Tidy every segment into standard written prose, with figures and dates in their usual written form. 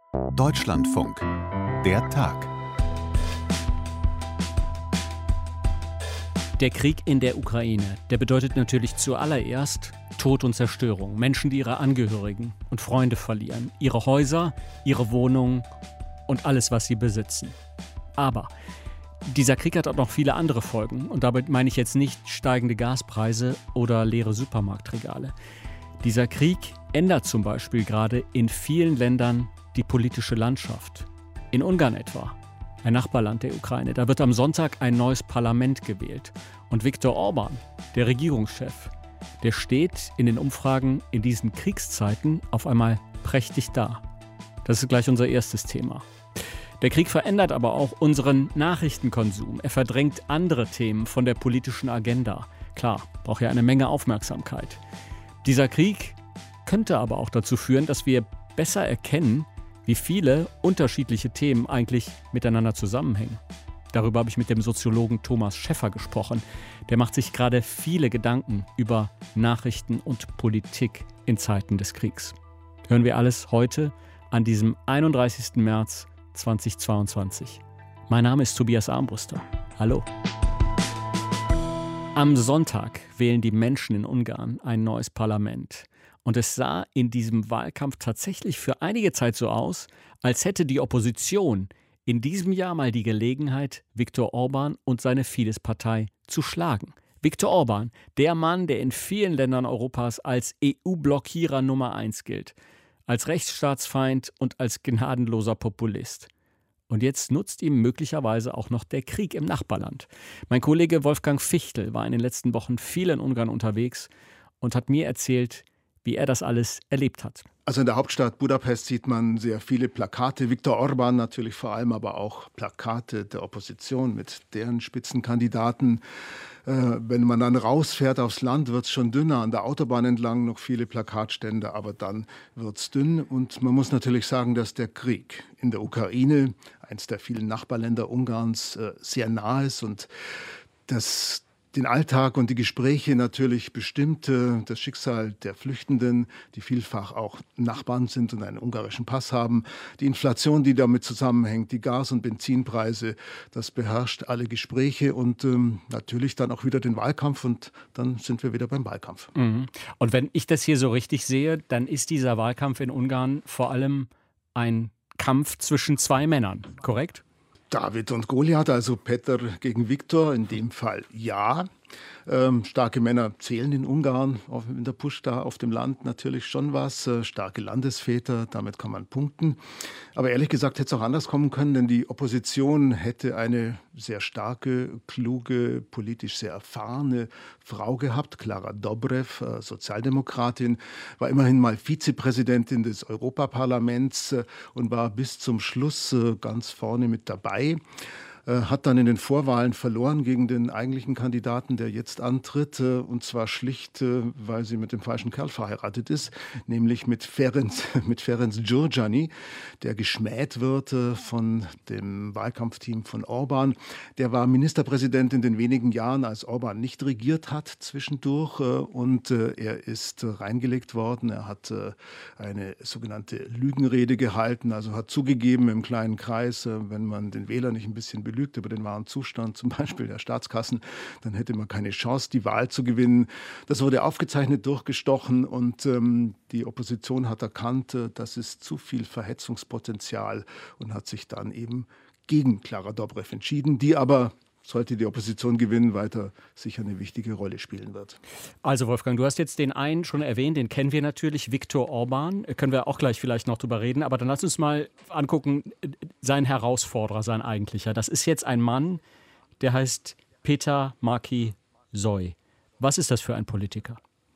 Deutschlandfunk. Der Tag. Der Krieg in der Ukraine, der bedeutet natürlich zuallererst Tod und Zerstörung. Menschen, die ihre Angehörigen und Freunde verlieren, ihre Häuser, ihre Wohnungen und alles, was sie besitzen. Aber dieser Krieg hat auch noch viele andere Folgen. Und damit meine ich jetzt nicht steigende Gaspreise oder leere Supermarktregale. Dieser Krieg ändert zum Beispiel gerade in vielen Ländern die politische Landschaft. In Ungarn etwa, ein Nachbarland der Ukraine. Da wird am Sonntag ein neues Parlament gewählt. Und Viktor Orbán, der Regierungschef, der steht in den Umfragen in diesen Kriegszeiten auf einmal prächtig da. Das ist gleich unser erstes Thema. Der Krieg verändert aber auch unseren Nachrichtenkonsum. Er verdrängt andere Themen von der politischen Agenda. Klar, braucht ja eine Menge Aufmerksamkeit. Dieser Krieg könnte aber auch dazu führen, dass wir besser erkennen, wie viele unterschiedliche Themen eigentlich miteinander zusammenhängen. Darüber habe ich mit dem Soziologen Thomas Schäffer gesprochen. Der macht sich gerade viele Gedanken über Nachrichten und Politik in Zeiten des Kriegs. Hören wir alles heute an diesem 31. März 2022. Mein Name ist Tobias Armbruster. Hallo. Am Sonntag wählen die Menschen in Ungarn ein neues Parlament. Und es sah in diesem Wahlkampf tatsächlich für einige Zeit so aus, als hätte die Opposition in diesem Jahr mal die Gelegenheit, Viktor Orbán und seine Fidesz-Partei zu schlagen. Viktor Orbán, der Mann, der in vielen Ländern Europas als EU-Blockierer Nummer 1 gilt, als Rechtsstaatsfeind und als gnadenloser Populist. Und jetzt nutzt ihm möglicherweise auch noch der Krieg im Nachbarland. Mein Kollege Wolfgang Fichtel war in den letzten Wochen viel in Ungarn unterwegs und hat mir erzählt, wie er das alles erlebt hat. Also in der Hauptstadt Budapest sieht man sehr viele Plakate. Viktor Orbán natürlich vor allem, aber auch Plakate der Opposition mit deren Spitzenkandidaten. Wenn man dann rausfährt aufs Land, wird es schon dünner. An der Autobahn entlang noch viele Plakatstände, aber dann wird es dünn. Und man muss natürlich sagen, dass der Krieg in der Ukraine, eines der vielen Nachbarländer Ungarns, sehr nah ist und das den Alltag und die Gespräche natürlich bestimmte, das Schicksal der Flüchtenden, die vielfach auch Nachbarn sind und einen ungarischen Pass haben, die Inflation, die damit zusammenhängt, die Gas- und Benzinpreise, das beherrscht alle Gespräche und natürlich dann auch wieder den Wahlkampf und dann sind wir wieder beim Wahlkampf. Mhm. Und wenn ich das hier so richtig sehe, dann ist dieser Wahlkampf in Ungarn vor allem ein Kampf zwischen zwei Männern, korrekt? David und Goliath, also Petr gegen Viktor, in dem Fall ja. Starke Männer zählen in Ungarn, in der Puszta auf dem Land natürlich schon was. Starke Landesväter, damit kann man punkten. Aber ehrlich gesagt hätte es auch anders kommen können, denn die Opposition hätte eine sehr starke, kluge, politisch sehr erfahrene Frau gehabt. Klára Dobrev, Sozialdemokratin, war immerhin mal Vizepräsidentin des Europaparlaments und war bis zum Schluss ganz vorne mit dabei. Hat dann in den Vorwahlen verloren gegen den eigentlichen Kandidaten, der jetzt antritt, und zwar schlicht, weil sie mit dem falschen Kerl verheiratet ist, nämlich mit Ferenc Gyurcsány, der geschmäht wird von dem Wahlkampfteam von Orbán. Der war Ministerpräsident in den wenigen Jahren, als Orbán nicht regiert hat zwischendurch, und er ist reingelegt worden. Er hat eine sogenannte Lügenrede gehalten, also hat zugegeben im kleinen Kreis, wenn man den Wähler nicht ein bisschen belügt über den wahren Zustand, zum Beispiel der Staatskassen, dann hätte man keine Chance, die Wahl zu gewinnen. Das wurde aufgezeichnet, durchgestochen und die Opposition hat erkannt, das ist zu viel Verhetzungspotenzial und hat sich dann eben gegen Klára Dobrev entschieden, die aber, sollte die Opposition gewinnen, weiter sicher eine wichtige Rolle spielen wird. Also Wolfgang, du hast jetzt den einen schon erwähnt, den kennen wir natürlich, Viktor Orbán. Können wir auch gleich vielleicht noch drüber reden. Aber dann lass uns mal angucken, sein Herausforderer, sein eigentlicher. Das ist jetzt ein Mann, der heißt Péter Marky-Zay. Was ist das für ein Politiker?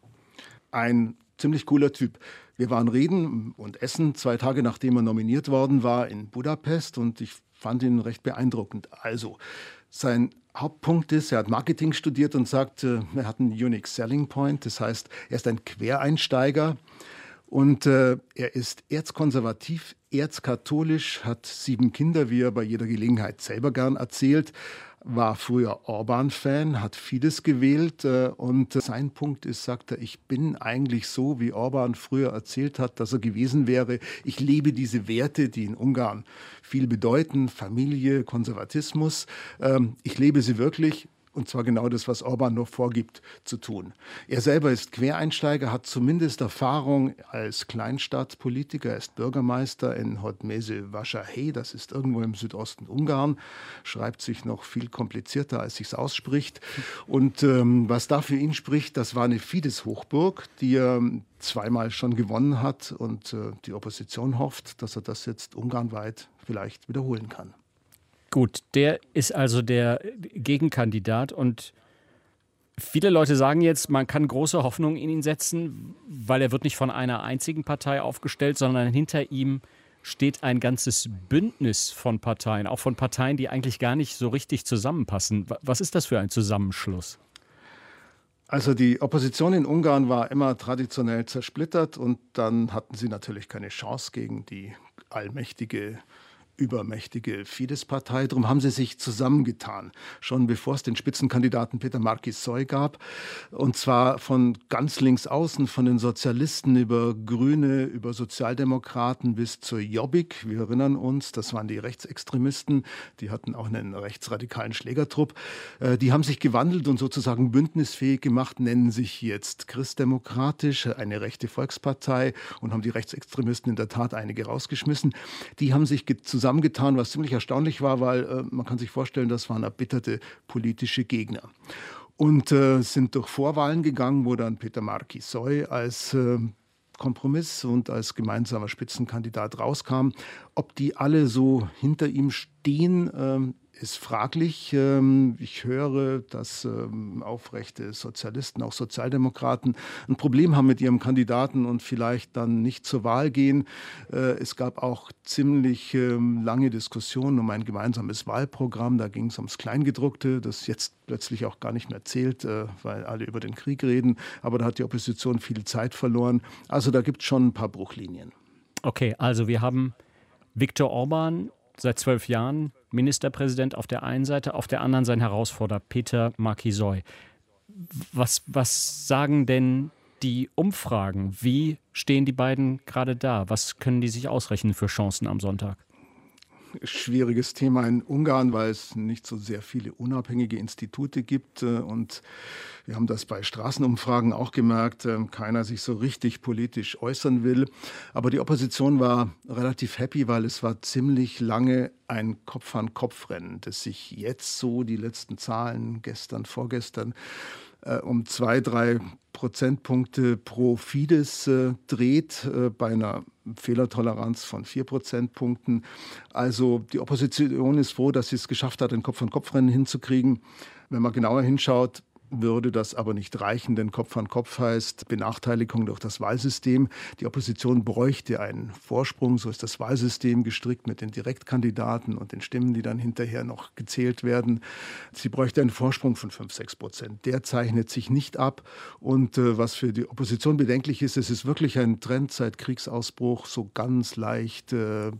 Ein ziemlich cooler Typ. Wir waren reden und essen 2 Tage, nachdem er nominiert worden war in Budapest und ich fand ihn recht beeindruckend. Also, sein Hauptpunkt ist, er hat Marketing studiert und sagt, er hat einen Unique Selling Point. Das heißt, er ist ein Quereinsteiger Und er ist erzkonservativ, erzkatholisch, hat 7 Kinder, wie er bei jeder Gelegenheit selber gern erzählt, war früher Orban-Fan, hat Fidesz gewählt und sein Punkt ist, sagt er, ich bin eigentlich so, wie Orban früher erzählt hat, dass er gewesen wäre. Ich lebe diese Werte, die in Ungarn viel bedeuten, Familie, Konservatismus. Ich lebe sie wirklich. Und zwar genau das, was Orban noch vorgibt zu tun. Er selber ist Quereinsteiger, hat zumindest Erfahrung als Kleinstadtpolitiker. Er ist Bürgermeister in Hódmezővásárhely, das ist irgendwo im Südosten Ungarn. Schreibt sich noch viel komplizierter, als sich's ausspricht. Und was da für ihn spricht, das war eine Fidesz-Hochburg, die er zweimal schon gewonnen hat. Und die Opposition hofft, dass er das jetzt ungarnweit vielleicht wiederholen kann. Gut, der ist also der Gegenkandidat und viele Leute sagen jetzt, man kann große Hoffnung in ihn setzen, weil er wird nicht von einer einzigen Partei aufgestellt, sondern hinter ihm steht ein ganzes Bündnis von Parteien, auch von Parteien, die eigentlich gar nicht so richtig zusammenpassen. Was ist das für ein Zusammenschluss? Also die Opposition in Ungarn war immer traditionell zersplittert und dann hatten sie natürlich keine Chance gegen die allmächtige übermächtige Fidesz-Partei. Darum haben sie sich zusammengetan, schon bevor es den Spitzenkandidaten Péter Marki-Zaj gab. Und zwar von ganz links außen, von den Sozialisten über Grüne, über Sozialdemokraten bis zur Jobbik. Wir erinnern uns, das waren die Rechtsextremisten. Die hatten auch einen rechtsradikalen Schlägertrupp. Die haben sich gewandelt und sozusagen bündnisfähig gemacht, nennen sich jetzt Christdemokratisch, eine rechte Volkspartei und haben die Rechtsextremisten in der Tat einige rausgeschmissen. Die haben sich zusammengetan, was ziemlich erstaunlich war, weil man kann sich vorstellen, das waren erbitterte politische Gegner. Und sind durch Vorwahlen gegangen, wo dann Péter Marki-Zaj als Kompromiss und als gemeinsamer Spitzenkandidat rauskam. Ob die alle so hinter ihm stehen, ist fraglich. Ich höre, dass aufrechte Sozialisten, auch Sozialdemokraten, ein Problem haben mit ihrem Kandidaten und vielleicht dann nicht zur Wahl gehen. Es gab auch ziemlich lange Diskussionen um ein gemeinsames Wahlprogramm. Da ging es ums Kleingedruckte, das jetzt plötzlich auch gar nicht mehr zählt, weil alle über den Krieg reden. Aber da hat die Opposition viel Zeit verloren. Also da gibt es schon ein paar Bruchlinien. Okay, also wir haben Viktor Orban, seit 12 Jahren Ministerpräsident auf der einen Seite, auf der anderen sein Herausforderer Péter Marki-Zaj. Was sagen denn die Umfragen? Wie stehen die beiden gerade da? Was können die sich ausrechnen für Chancen am Sonntag? Schwieriges Thema in Ungarn, weil es nicht so sehr viele unabhängige Institute gibt. Und wir haben das bei Straßenumfragen auch gemerkt, keiner sich so richtig politisch äußern will. Aber die Opposition war relativ happy, weil es war ziemlich lange ein Kopf-an-Kopf-Rennen, das sich jetzt so, die letzten Zahlen gestern, vorgestern, um 2-3 Prozentpunkte pro Fidesz dreht, bei einer Fehlertoleranz von 4 Prozentpunkten. Also die Opposition ist froh, dass sie es geschafft hat, ein Kopf-an-Kopf-Rennen hinzukriegen. Wenn man genauer hinschaut, würde das aber nicht reichen, denn Kopf an Kopf heißt Benachteiligung durch das Wahlsystem. Die Opposition bräuchte einen Vorsprung, so ist das Wahlsystem gestrickt mit den Direktkandidaten und den Stimmen, die dann hinterher noch gezählt werden. Sie bräuchte einen Vorsprung von 5-6%. Der zeichnet sich nicht ab und was für die Opposition bedenklich ist, es ist wirklich ein Trend seit Kriegsausbruch, so ganz leicht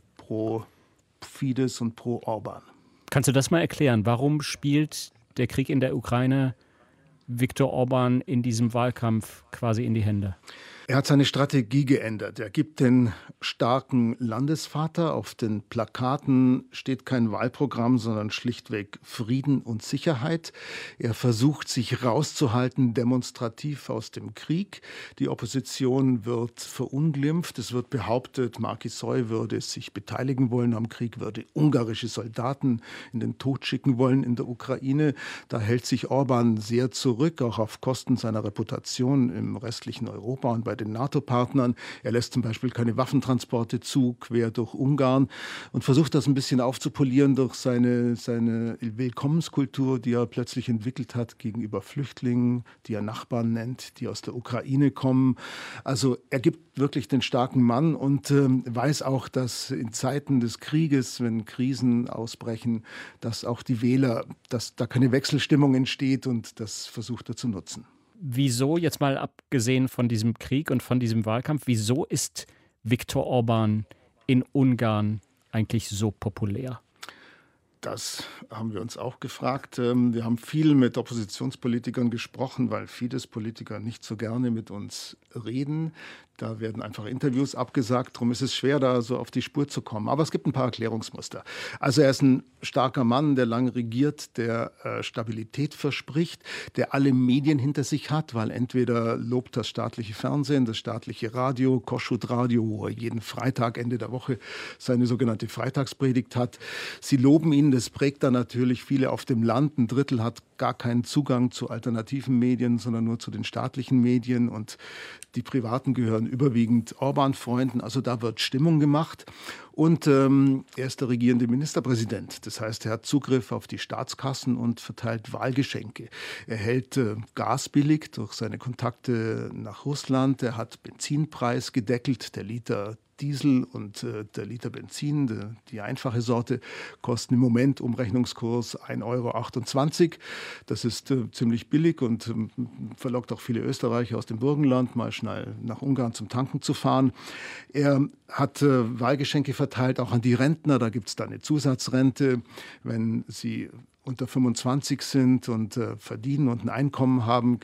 pro Fidesz und pro Orban. Kannst du das mal erklären? Warum spielt der Krieg in der Ukraine Viktor Orban in diesem Wahlkampf quasi in die Hände? Er hat seine Strategie geändert. Er gibt den starken Landesvater. Auf den Plakaten steht kein Wahlprogramm, sondern schlichtweg Frieden und Sicherheit. Er versucht, sich rauszuhalten, demonstrativ aus dem Krieg. Die Opposition wird verunglimpft. Es wird behauptet, Marki-Zaj würde sich beteiligen wollen am Krieg, würde ungarische Soldaten in den Tod schicken wollen in der Ukraine. Da hält sich Orban sehr zurück, auch auf Kosten seiner Reputation im restlichen Europa und bei den NATO-Partnern. Er lässt zum Beispiel keine Waffentransporte zu, quer durch Ungarn und versucht das ein bisschen aufzupolieren durch seine Willkommenskultur, die er plötzlich entwickelt hat gegenüber Flüchtlingen, die er Nachbarn nennt, die aus der Ukraine kommen. Also er gibt wirklich den starken Mann und weiß auch, dass in Zeiten des Krieges, wenn Krisen ausbrechen, dass auch die Wähler, dass da keine Wechselstimmung entsteht und das versucht er zu nutzen. Wieso, jetzt mal abgesehen von diesem Krieg und von diesem Wahlkampf, wieso ist Viktor Orbán in Ungarn eigentlich so populär? Das haben wir uns auch gefragt. Wir haben viel mit Oppositionspolitikern gesprochen, weil Fidesz-Politiker nicht so gerne mit uns reden. Da werden einfach Interviews abgesagt. Darum ist es schwer, da so auf die Spur zu kommen. Aber es gibt ein paar Erklärungsmuster. Also er ist ein starker Mann, der lange regiert, der Stabilität verspricht, der alle Medien hinter sich hat, weil entweder lobt das staatliche Fernsehen, das staatliche Radio, Kossuth Radio, wo er jeden Freitag, Ende der Woche, seine sogenannte Freitagspredigt hat. Sie loben ihn, das prägt dann natürlich viele auf dem Land. Ein Drittel hat gar keinen Zugang zu alternativen Medien, sondern nur zu den staatlichen Medien. Und die Privaten gehören überwiegend Orbán-Freunden. Also da wird Stimmung gemacht. Und er ist der regierende Ministerpräsident. Das heißt, er hat Zugriff auf die Staatskassen und verteilt Wahlgeschenke. Er hält Gas billig durch seine Kontakte nach Russland. Er hat Benzinpreis gedeckelt. Der Liter Diesel und der Liter Benzin, die einfache Sorte, kosten im Moment Umrechnungskurs 1,28 €. Das ist ziemlich billig und verlockt auch viele Österreicher aus dem Burgenland, mal schnell nach Ungarn zum Tanken zu fahren. Er hat Wahlgeschenke verteilt, auch an die Rentner. Da gibt es dann eine Zusatzrente, wenn sie unter 25 sind und verdienen und ein Einkommen haben,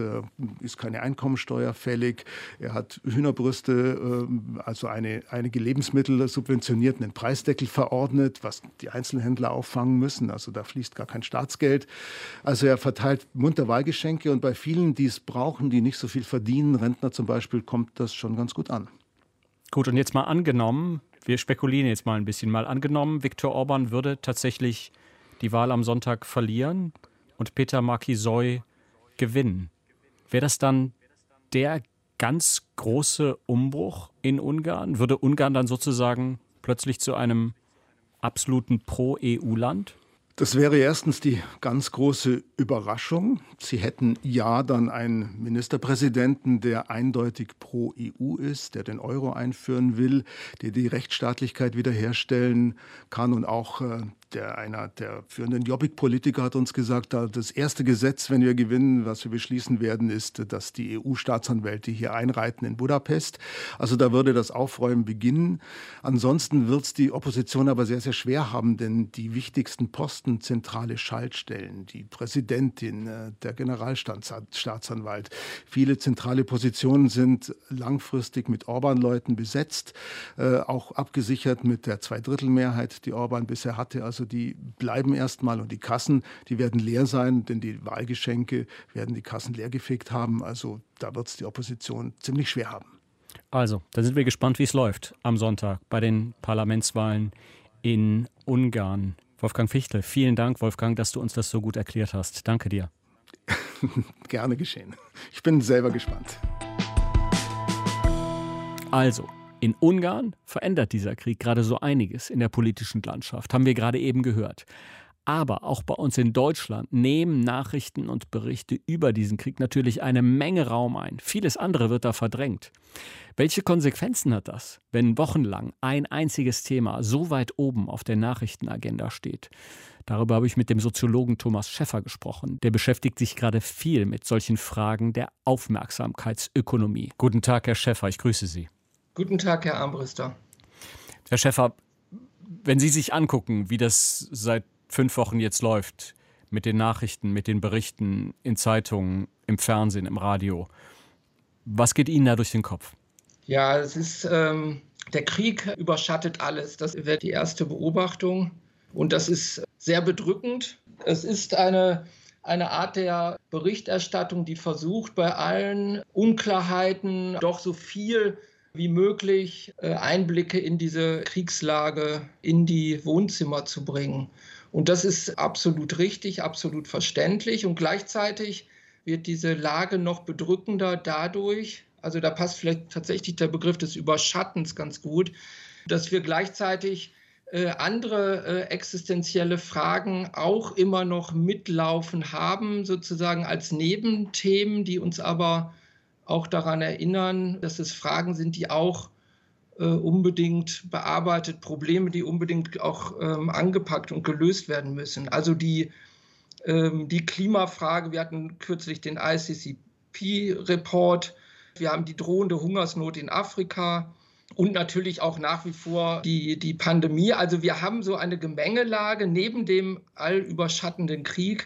ist keine Einkommensteuer fällig. Er hat Hühnerbrüste, also einige Lebensmittel subventioniert, einen Preisdeckel verordnet, was die Einzelhändler auffangen müssen. Also da fließt gar kein Staatsgeld. Also er verteilt munter Wahlgeschenke und bei vielen, die es brauchen, die nicht so viel verdienen, Rentner zum Beispiel, kommt das schon ganz gut an. Gut, und jetzt mal angenommen, wir spekulieren jetzt mal ein bisschen, mal angenommen, Viktor Orbán würde tatsächlich die Wahl am Sonntag verlieren und Peter Markisoy gewinnen. Wäre das dann der ganz große Umbruch in Ungarn? Würde Ungarn dann sozusagen plötzlich zu einem absoluten Pro-EU-Land? Das wäre erstens die ganz große Überraschung. Sie hätten ja dann einen Ministerpräsidenten, der eindeutig pro EU ist, der den Euro einführen will, der die Rechtsstaatlichkeit wiederherstellen kann und auch einer der führenden Jobbik-Politiker hat uns gesagt, das erste Gesetz, wenn wir gewinnen, was wir beschließen werden, ist, dass die EU-Staatsanwälte hier einreiten in Budapest. Also da würde das Aufräumen beginnen. Ansonsten wird es die Opposition aber sehr, sehr schwer haben, denn die wichtigsten Posten, zentrale Schaltstellen, die Präsidentin, der Generalstaatsanwalt, viele zentrale Positionen sind langfristig mit Orbán-Leuten besetzt, auch abgesichert mit der Zweidrittelmehrheit, die Orbán bisher hatte. Also die bleiben erstmal und die Kassen, die werden leer sein, denn die Wahlgeschenke werden die Kassen leergefegt haben. Also da wird es die Opposition ziemlich schwer haben. Also, dann sind wir gespannt, wie es läuft am Sonntag bei den Parlamentswahlen in Ungarn. Wolfgang Fichtel, vielen Dank, Wolfgang, dass du uns das so gut erklärt hast. Danke dir. Gerne geschehen. Ich bin selber gespannt. Also, in Ungarn verändert dieser Krieg gerade so einiges in der politischen Landschaft, haben wir gerade eben gehört. Aber auch bei uns in Deutschland nehmen Nachrichten und Berichte über diesen Krieg natürlich eine Menge Raum ein. Vieles andere wird da verdrängt. Welche Konsequenzen hat das, wenn wochenlang ein einziges Thema so weit oben auf der Nachrichtenagenda steht? Darüber habe ich mit dem Soziologen Thomas Schäffer gesprochen. Der beschäftigt sich gerade viel mit solchen Fragen der Aufmerksamkeitsökonomie. Guten Tag, Herr Schäffer, ich grüße Sie. Guten Tag, Herr Armbruster. Herr Schäffer, wenn Sie sich angucken, wie das seit 5 Wochen jetzt läuft, mit den Nachrichten, mit den Berichten in Zeitungen, im Fernsehen, im Radio, was geht Ihnen da durch den Kopf? Ja, es ist, der Krieg überschattet alles. Das wird die erste Beobachtung und das ist sehr bedrückend. Es ist eine Art der Berichterstattung, die versucht, bei allen Unklarheiten doch so viel wie möglich Einblicke in diese Kriegslage in die Wohnzimmer zu bringen. Und das ist absolut richtig, absolut verständlich. Und gleichzeitig wird diese Lage noch bedrückender dadurch, also da passt vielleicht tatsächlich der Begriff des Überschattens ganz gut, dass wir gleichzeitig andere existenzielle Fragen auch immer noch mitlaufen haben, sozusagen als Nebenthemen, die uns aber auch daran erinnern, dass es Fragen sind, die auch unbedingt bearbeitet, Probleme, die unbedingt auch angepackt und gelöst werden müssen. Also die Klimafrage, wir hatten kürzlich den WFP-Report. Wir haben die drohende Hungersnot in Afrika und natürlich auch nach wie vor die Pandemie. Also wir haben so eine Gemengelage neben dem allüberschattenden Krieg,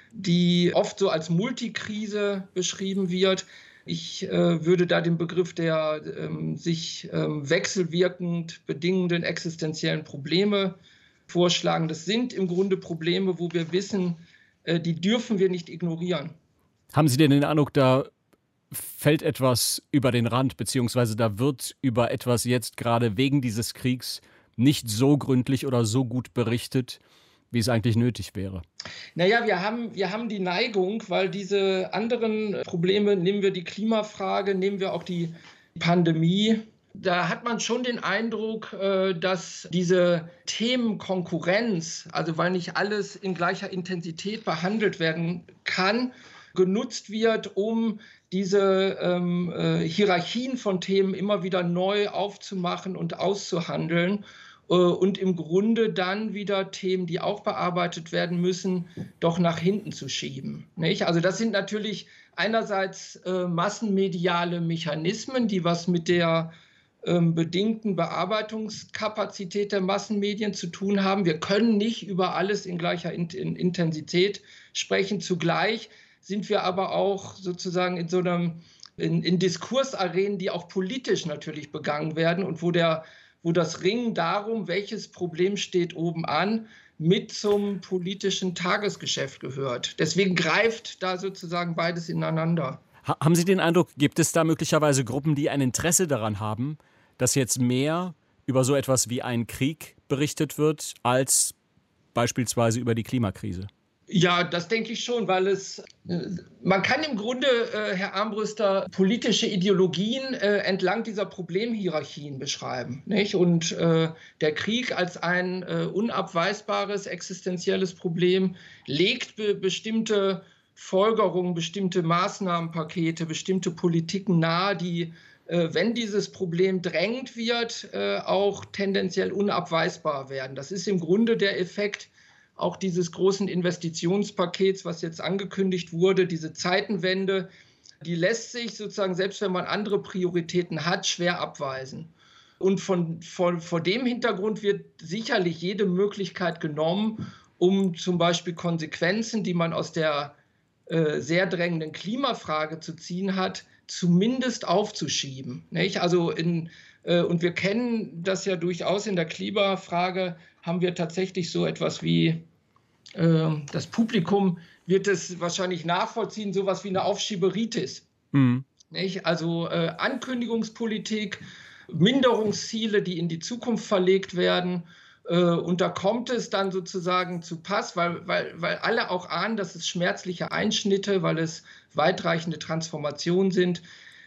die oft so als Multikrise beschrieben wird. Ich würde da den Begriff der sich wechselwirkend bedingenden existenziellen Probleme vorschlagen. Das sind im Grunde Probleme, wo wir wissen, die dürfen wir nicht ignorieren. Haben Sie denn den Eindruck, da fällt etwas über den Rand, beziehungsweise da wird über etwas jetzt gerade wegen dieses Kriegs nicht so gründlich oder so gut berichtet, wie es eigentlich nötig wäre? Naja, wir haben die Neigung, weil diese anderen Probleme, nehmen wir die Klimafrage, nehmen wir auch die Pandemie, da hat man schon den Eindruck, dass diese Themenkonkurrenz, also weil nicht alles in gleicher Intensität behandelt werden kann, genutzt wird, um diese Hierarchien von Themen immer wieder neu aufzumachen und auszuhandeln und im Grunde dann wieder Themen, die auch bearbeitet werden müssen, doch nach hinten zu schieben. Nicht? Also das sind natürlich einerseits massenmediale Mechanismen, die was mit der bedingten Bearbeitungskapazität der Massenmedien zu tun haben. Wir können nicht über alles in gleicher Intensität sprechen. Zugleich sind wir aber auch sozusagen in so einem in Diskursarenen, die auch politisch natürlich begangen werden und wo das Ringen darum, welches Problem steht oben an, mit zum politischen Tagesgeschäft gehört. Deswegen greift da sozusagen beides ineinander. Haben Sie den Eindruck, gibt es da möglicherweise Gruppen, die ein Interesse daran haben, dass jetzt mehr über so etwas wie einen Krieg berichtet wird, als beispielsweise über die Klimakrise? Ja, das denke ich schon, weil man kann im Grunde, Herr Armbruster, politische Ideologien entlang dieser Problemhierarchien beschreiben, nicht? Und der Krieg als ein unabweisbares existenzielles Problem legt bestimmte Folgerungen, bestimmte Maßnahmenpakete, bestimmte Politiken nahe, die, wenn dieses Problem drängt wird, auch tendenziell unabweisbar werden. Das ist im Grunde der Effekt auch dieses großen Investitionspakets, was jetzt angekündigt wurde, diese Zeitenwende, die lässt sich sozusagen, selbst wenn man andere Prioritäten hat, schwer abweisen. Und vor dem Hintergrund wird sicherlich jede Möglichkeit genommen, um zum Beispiel Konsequenzen, die man aus der sehr drängenden Klimafrage zu ziehen hat, zumindest aufzuschieben. Nicht? Also und wir kennen das ja durchaus in der Klimafrage, haben wir tatsächlich so etwas wie, das Publikum wird es wahrscheinlich nachvollziehen, sowas wie eine Aufschieberitis. Mhm. Nicht? Also Ankündigungspolitik, Minderungsziele, die in die Zukunft verlegt werden. Und da kommt es dann sozusagen zu Pass, weil alle auch ahnen, dass es schmerzliche Einschnitte, weil es weitreichende Transformationen sind,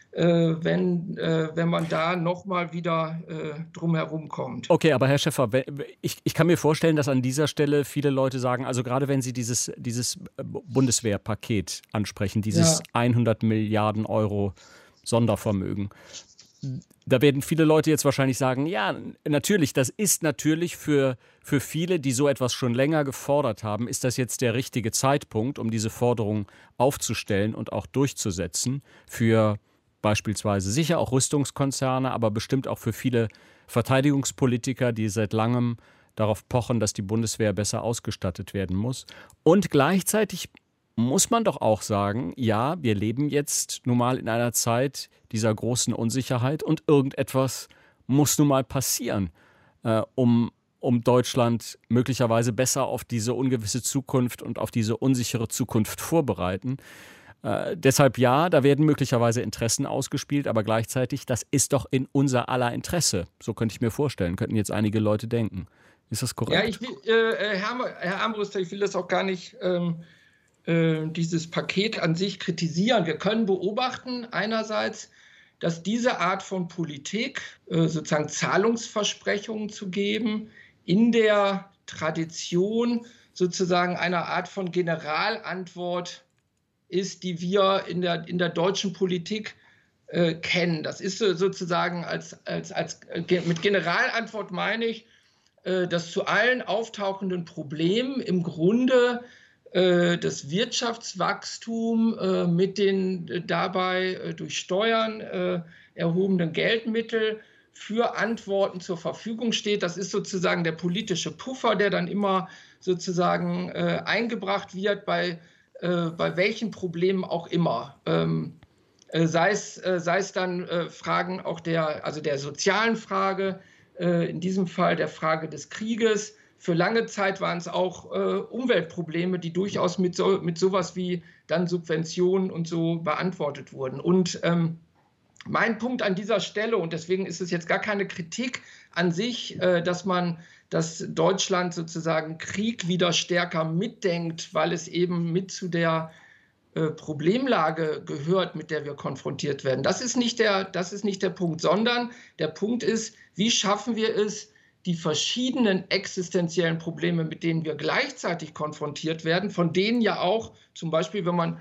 wenn man da nochmal wieder drumherum kommt. Okay, aber Herr Schäffer, ich kann mir vorstellen, dass an dieser Stelle viele Leute sagen, also gerade wenn Sie dieses Bundeswehrpaket ansprechen, dieses 100 Milliarden Euro Sondervermögen, da werden viele Leute jetzt wahrscheinlich sagen, ja, natürlich, das ist natürlich für viele, die so etwas schon länger gefordert haben, ist das jetzt der richtige Zeitpunkt, um diese Forderung aufzustellen und auch durchzusetzen für beispielsweise sicher auch Rüstungskonzerne, aber bestimmt auch für viele Verteidigungspolitiker, die seit langem darauf pochen, dass die Bundeswehr besser ausgestattet werden muss. Und gleichzeitig muss man doch auch sagen, ja, wir leben jetzt nun mal in einer Zeit dieser großen Unsicherheit und irgendetwas muss nun mal passieren, um Deutschland möglicherweise besser auf diese ungewisse Zukunft und auf diese unsichere Zukunft vorbereiten. Deshalb ja, da werden möglicherweise Interessen ausgespielt, aber gleichzeitig, das ist doch in unser aller Interesse. So könnte ich mir vorstellen, könnten jetzt einige Leute denken. Ist das korrekt? Ja, Herr Armbruster, ich will das auch gar nicht dieses Paket an sich kritisieren. Wir können beobachten einerseits, dass diese Art von Politik, sozusagen Zahlungsversprechungen zu geben, in der Tradition sozusagen einer Art von Generalantwort ist, die wir in der deutschen Politik kennen. Das ist sozusagen mit Generalantwort meine ich, dass zu allen auftauchenden Problemen im Grunde das Wirtschaftswachstum mit den dabei durch Steuern erhobenen Geldmitteln für Antworten zur Verfügung steht. Das ist sozusagen der politische Puffer, der dann immer sozusagen eingebracht wird bei welchen Problemen auch immer. Sei es dann Fragen auch der sozialen Frage, in diesem Fall der Frage des Krieges. Für lange Zeit waren es auch Umweltprobleme, die durchaus mit sowas wie dann Subventionen und so beantwortet wurden. Und mein Punkt an dieser Stelle, und deswegen ist es jetzt gar keine Kritik an sich, dass Deutschland sozusagen Krieg wieder stärker mitdenkt, weil es eben mit zu der Problemlage gehört, mit der wir konfrontiert werden. Das ist nicht der Punkt, sondern der Punkt ist, wie schaffen wir es, die verschiedenen existenziellen Probleme, mit denen wir gleichzeitig konfrontiert werden, von denen ja auch zum Beispiel, wenn man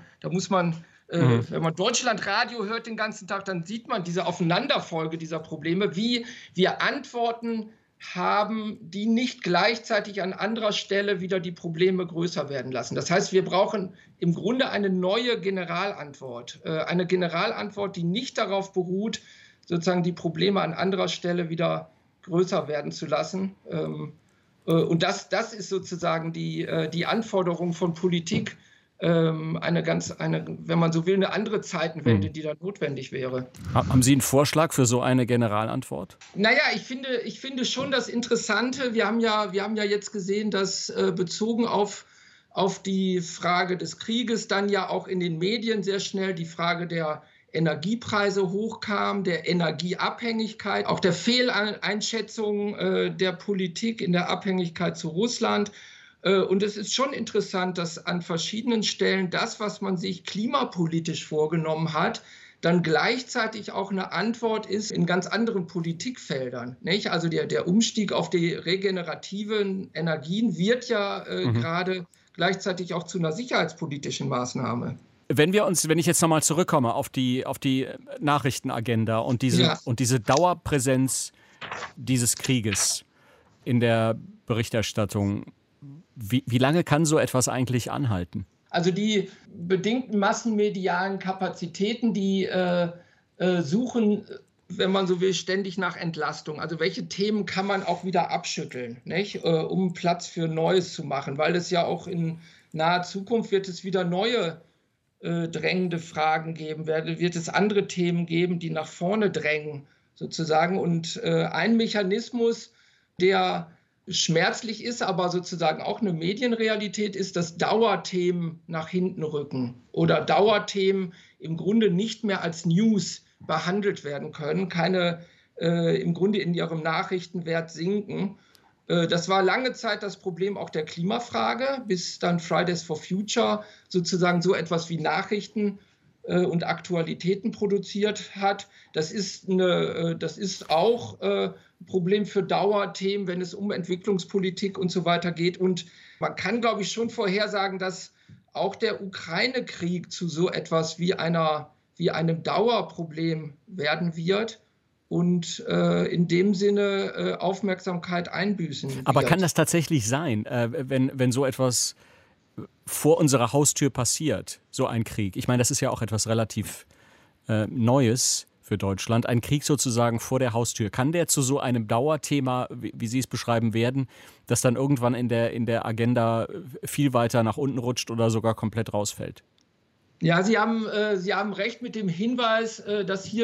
Deutschlandradio hört den ganzen Tag, dann sieht man diese Aufeinanderfolge dieser Probleme, wie wir Antworten haben, die nicht gleichzeitig an anderer Stelle wieder die Probleme größer werden lassen. Das heißt, wir brauchen im Grunde eine neue Generalantwort. Eine Generalantwort, die nicht darauf beruht, sozusagen die Probleme an anderer Stelle wieder größer werden zu lassen. Und das ist sozusagen die Anforderung von Politik, wenn man so will, eine andere Zeitenwende, die da notwendig wäre. Haben Sie einen Vorschlag für so eine Generalantwort? Naja, ich finde schon das Interessante, wir haben ja jetzt gesehen, dass bezogen auf die Frage des Krieges dann ja auch in den Medien sehr schnell die Frage der Energiepreise hochkam, der Energieabhängigkeit, auch der Fehleinschätzung der Politik in der Abhängigkeit zu Russland. Und es ist schon interessant, dass an verschiedenen Stellen das, was man sich klimapolitisch vorgenommen hat, dann gleichzeitig auch eine Antwort ist in ganz anderen Politikfeldern. Nicht? Also der Umstieg auf die regenerativen Energien wird ja gerade gleichzeitig auch zu einer sicherheitspolitischen Maßnahme. Wenn ich jetzt nochmal zurückkomme auf die Nachrichtenagenda und diese Dauerpräsenz dieses Krieges in der Berichterstattung, wie lange kann so etwas eigentlich anhalten? Also die bedingten massenmedialen Kapazitäten, die suchen, wenn man so will, ständig nach Entlastung. Also welche Themen kann man auch wieder abschütteln, nicht? Um Platz für Neues zu machen, weil es ja auch in naher Zukunft wird es wieder neue drängende Fragen geben, wird es andere Themen geben, die nach vorne drängen sozusagen. Und ein Mechanismus, der schmerzlich ist, aber sozusagen auch eine Medienrealität ist, dass Dauerthemen nach hinten rücken oder Dauerthemen im Grunde nicht mehr als News behandelt werden können, im Grunde in ihrem Nachrichtenwert sinken. Das war lange Zeit das Problem auch der Klimafrage, bis dann Fridays for Future sozusagen so etwas wie Nachrichten und Aktualitäten produziert hat. Das ist auch ein Problem für Dauerthemen, wenn es um Entwicklungspolitik und so weiter geht. Und man kann, glaube ich, schon vorhersagen, dass auch der Ukraine-Krieg zu so etwas wie einem Dauerproblem werden wird. Und in dem Sinne Aufmerksamkeit einbüßen wird. Aber kann das tatsächlich sein, wenn so etwas vor unserer Haustür passiert, so ein Krieg? Ich meine, das ist ja auch etwas relativ Neues für Deutschland, ein Krieg sozusagen vor der Haustür. Kann der zu so einem Dauerthema, wie Sie es beschreiben, werden, das dann irgendwann in der Agenda viel weiter nach unten rutscht oder sogar komplett rausfällt? Ja, Sie haben recht mit dem Hinweis, dass hier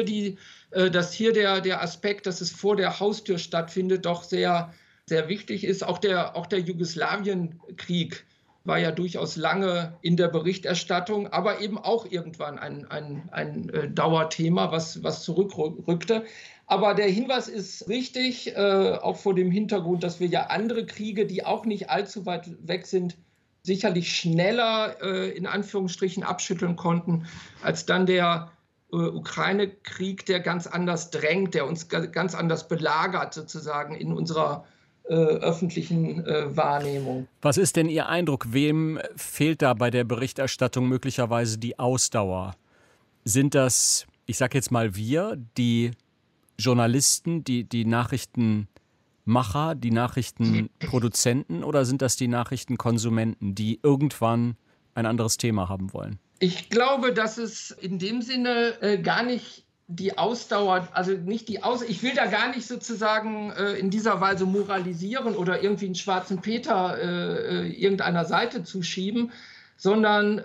der Aspekt, dass es vor der Haustür stattfindet, doch sehr, sehr wichtig ist. Auch der Jugoslawienkrieg war ja durchaus lange in der Berichterstattung, aber eben auch irgendwann ein Dauerthema, was zurückrückte. Aber der Hinweis ist richtig, auch vor dem Hintergrund, dass wir ja andere Kriege, die auch nicht allzu weit weg sind, sicherlich schneller in Anführungsstrichen abschütteln konnten, als dann der Ukraine-Krieg, der ganz anders drängt, der uns ganz anders belagert sozusagen in unserer öffentlichen Wahrnehmung. Was ist denn Ihr Eindruck? Wem fehlt da bei der Berichterstattung möglicherweise die Ausdauer? Sind das, ich sage jetzt mal wir, die Journalisten, die Nachrichten Nachrichtenmacher, die Nachrichtenproduzenten oder sind das die Nachrichtenkonsumenten, die irgendwann ein anderes Thema haben wollen? Ich glaube, dass es in dem Sinne gar nicht die Ausdauer, also nicht die ich will da gar nicht sozusagen in dieser Weise moralisieren oder irgendwie einen schwarzen Peter irgendeiner Seite zuschieben, sondern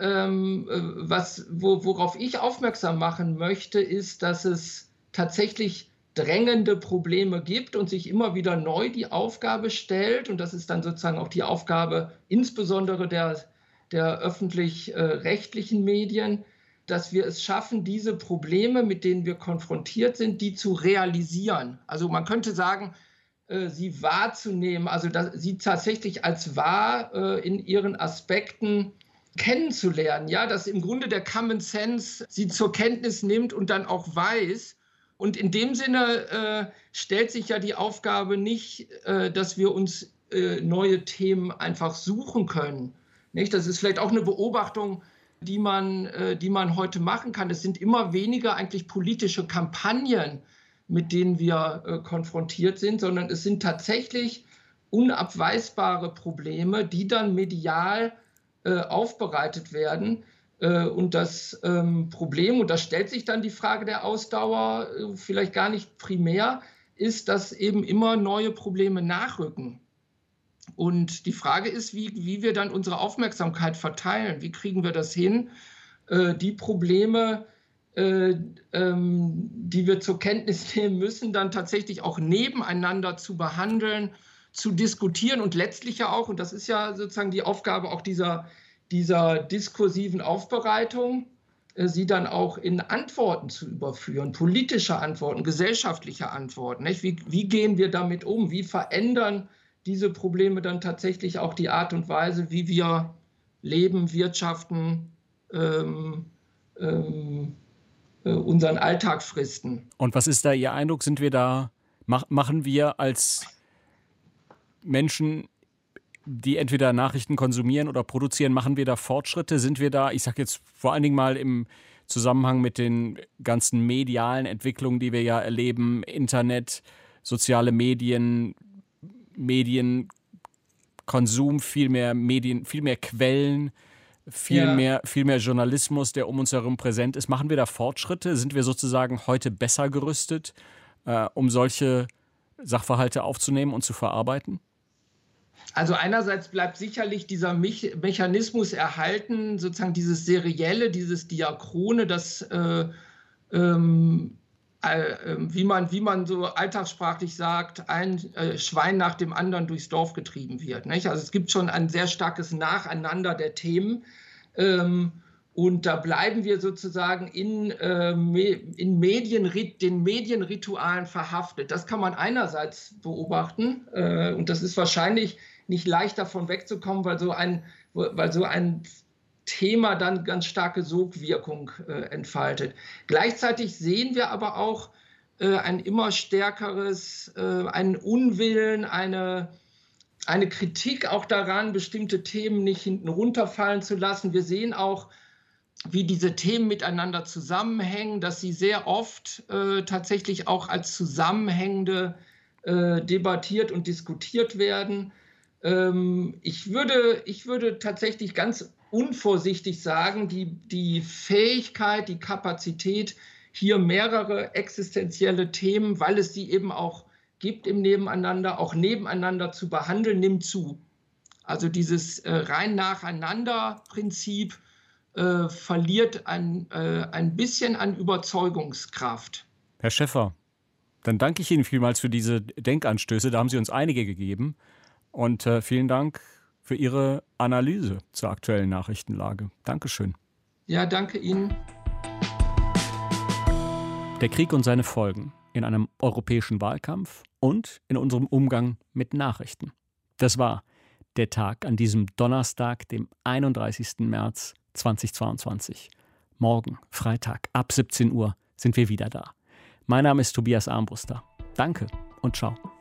worauf ich aufmerksam machen möchte, ist, dass es tatsächlich drängende Probleme gibt und sich immer wieder neu die Aufgabe stellt, und das ist dann sozusagen auch die Aufgabe insbesondere der öffentlich-rechtlichen Medien, dass wir es schaffen, diese Probleme, mit denen wir konfrontiert sind, die zu realisieren. Also man könnte sagen, sie wahrzunehmen, also sie tatsächlich als wahr in ihren Aspekten kennenzulernen, ja, dass im Grunde der Common Sense sie zur Kenntnis nimmt und dann auch weiß. Und in dem Sinne stellt sich ja die Aufgabe nicht, dass wir uns neue Themen einfach suchen können. Nicht? Das ist vielleicht auch eine Beobachtung, die man heute machen kann. Es sind immer weniger eigentlich politische Kampagnen, mit denen wir konfrontiert sind, sondern es sind tatsächlich unabweisbare Probleme, die dann medial aufbereitet werden. Und das Problem, und da stellt sich dann die Frage der Ausdauer vielleicht gar nicht primär, ist, dass eben immer neue Probleme nachrücken. Und die Frage ist, wie wir dann unsere Aufmerksamkeit verteilen. Wie kriegen wir das hin, die Probleme, die wir zur Kenntnis nehmen müssen, dann tatsächlich auch nebeneinander zu behandeln, zu diskutieren und letztlich ja auch, und das ist ja sozusagen die Aufgabe auch dieser diskursiven Aufbereitung, sie dann auch in Antworten zu überführen, politische Antworten, gesellschaftliche Antworten. Nicht? Wie gehen wir damit um? Wie verändern diese Probleme dann tatsächlich auch die Art und Weise, wie wir leben, wirtschaften, unseren Alltag fristen? Und was ist da Ihr Eindruck? Machen wir als Menschen, die entweder Nachrichten konsumieren oder produzieren, machen wir da Fortschritte? Sind wir da, ich sage jetzt vor allen Dingen mal im Zusammenhang mit den ganzen medialen Entwicklungen, die wir ja erleben, Internet, soziale Medien, Medienkonsum, viel mehr Medien, viel mehr Quellen, viel mehr Journalismus, der um uns herum präsent ist. Machen wir da Fortschritte? Sind wir sozusagen heute besser gerüstet, um solche Sachverhalte aufzunehmen und zu verarbeiten? Also einerseits bleibt sicherlich dieser Mechanismus erhalten, sozusagen dieses Serielle, dieses Diachrone, das wie man so alltagssprachlich sagt, ein Schwein nach dem anderen durchs Dorf getrieben wird. Nicht? Also es gibt schon ein sehr starkes Nacheinander der Themen. Und da bleiben wir sozusagen in den Medienritualen verhaftet. Das kann man einerseits beobachten. Und das ist wahrscheinlich nicht leicht davon wegzukommen, weil so ein Thema dann ganz starke Sogwirkung entfaltet. Gleichzeitig sehen wir aber auch ein immer stärkeres, einen Unwillen, eine Kritik auch daran, bestimmte Themen nicht hinten runterfallen zu lassen. Wir sehen auch, wie diese Themen miteinander zusammenhängen, dass sie sehr oft tatsächlich auch als zusammenhängende debattiert und diskutiert werden. Ich würde tatsächlich ganz unvorsichtig sagen, die Fähigkeit, die Kapazität, hier mehrere existenzielle Themen, weil es sie eben auch gibt im Nebeneinander, auch nebeneinander zu behandeln, nimmt zu. Also dieses rein Nacheinander-Prinzip verliert ein bisschen an Überzeugungskraft. Herr Schäffer, dann danke ich Ihnen vielmals für diese Denkanstöße. Da haben Sie uns einige gegeben. Und vielen Dank für Ihre Analyse zur aktuellen Nachrichtenlage. Dankeschön. Ja, danke Ihnen. Der Krieg und seine Folgen in einem europäischen Wahlkampf und in unserem Umgang mit Nachrichten. Das war der Tag an diesem Donnerstag, dem 31. März 2022. Morgen, Freitag, ab 17 Uhr sind wir wieder da. Mein Name ist Tobias Armbruster. Danke und ciao.